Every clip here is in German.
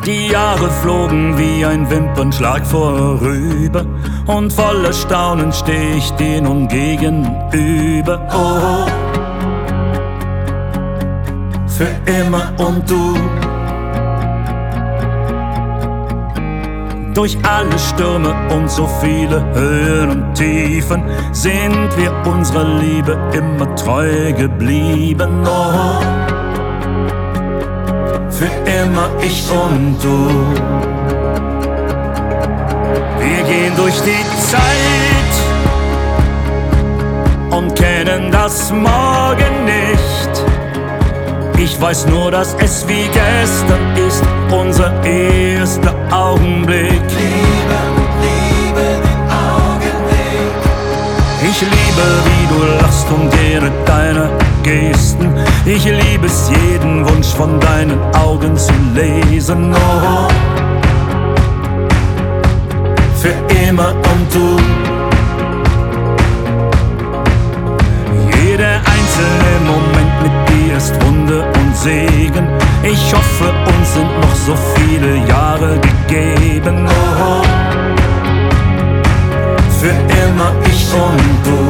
Die Jahre flogen wie ein Wimpernschlag vorüber und voller Staunen steh ich dir nun gegenüber. Oh, für immer und du. Durch alle Stürme und so viele Höhen und Tiefen sind wir unserer Liebe immer treu geblieben. Oh, für immer ich und du. Wir gehen durch die Zeit und kennen das Morgen nicht. Ich weiß nur, dass es wie gestern ist, unser erster Augenblick. Liebe, liebe den Augenblick. Ich liebe, wie du lachst und jede deiner Gesten. Ich liebe es, jeden Wunsch von deinen Augen zu lesen. Oh, für immer und du. Jeder einzelne Moment mit dir ist Wunder und Segen. Ich hoffe, uns sind noch so viele Jahre gegeben. Oh, für immer ich und du.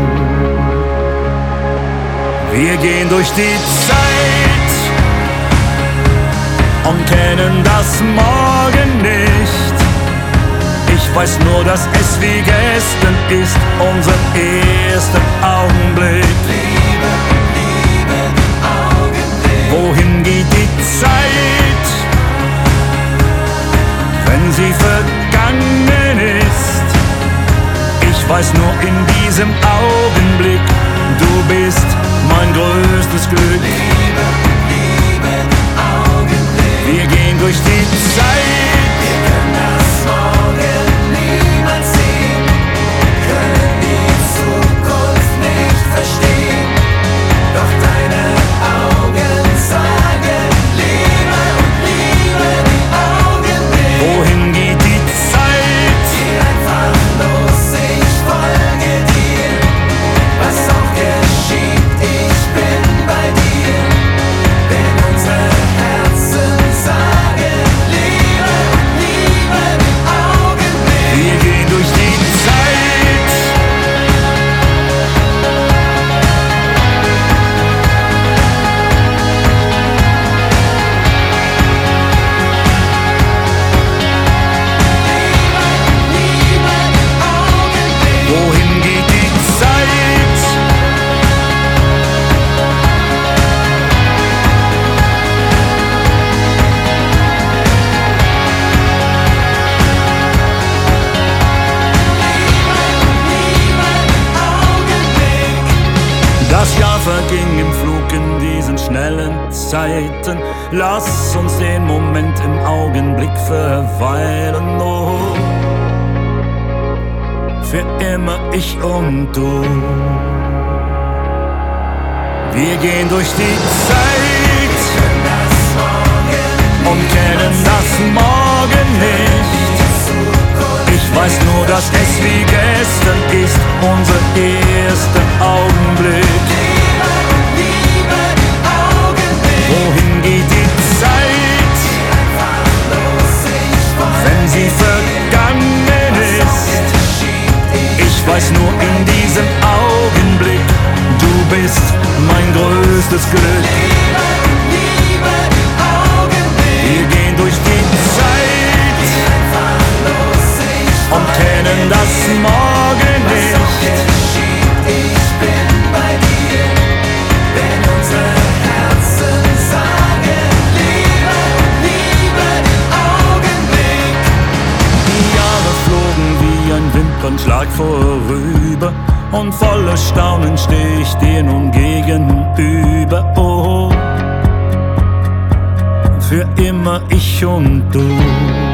Wir gehen durch die Zeit und kennen das Morgen nicht. Ich weiß nur, dass es wie gestern ist, unser erster Augenblick. Liebe, liebe den Augenblick. Wohin geht die Zeit, wenn sie vergangen ist? Ich weiß nur in diesem Augenblick, du bist mein größtes Glück. Liebe, liebe den Augenblick. Wir gehen durch die Zeit. Wir können das Morgen niemals sehen, können die Zukunft nicht verstehen. Doch deine Augen sagen Liebe und liebe den Augenblick. Wohin geht die Zeit? Geh einfach los, ich folge dir. Was auch geschieht, ich bin bei dir. Denn unsere Herzen sagen Liebe und liebe den Augenblick. Wir gehen durch die Zeit. Liebe den Augenblick. Wohin geht die Zeit? Das Jahr verging im Flug in diesen schnellen Zeiten. Lass uns den Moment im Augenblick verweilen. Oh, für immer ich und du. Wir gehen durch die Zeit und kennen das Morgen nicht. Ich weiß nur, dass es wie gestern ist, unser erster Augenblick. Liebe den Augenblick. Wohin geht die Zeit, Einfach los, ich folge wenn sie vergangen ist? Ich weiß nur in diesem Augenblick, du bist mein größtes Glück. Liebe den Augenblick. Wir gehen durch die Zeit Einfach los, ich und kennen das Morgen nicht. geschieht, ich bin bei dir. Denn unsere Herzen sagen Liebe, liebe den Augenblick. Die Jahre flogen wie ein Wimpernschlag vorüber und voller Staunen steh ich dir nun gegenüber. Oh, für immer ich und du.